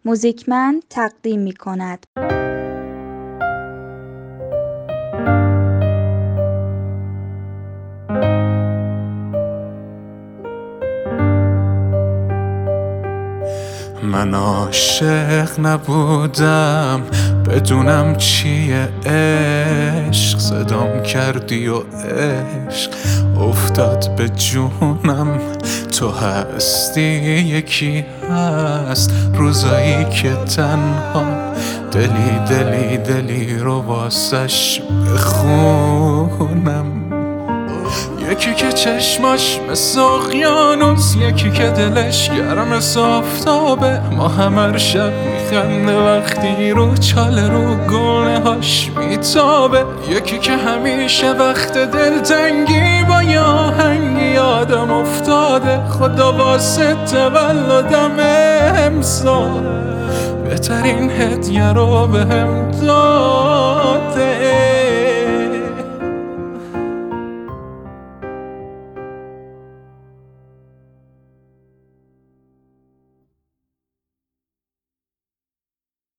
موزیکمن تقدیم می کند. من عاشق نبودم بدونم چیه عشق، صدام کردی و عشق افتاد به جونم. تو هستی یکی هست روزایی که تنها دلی رو واسش بخونم. یکی که چشماش مثل اقیانوس، یکی که دلش گرم مثل آفتابه. ما هر شب میخنده وقتی رو چاله رو گونه هاش میتابه. یکی که همیشه وقت دلتنگی با یه آهنگی یادم افتاده. خدا واسه تولدم امسال بهترین هدیه رو بهم داد.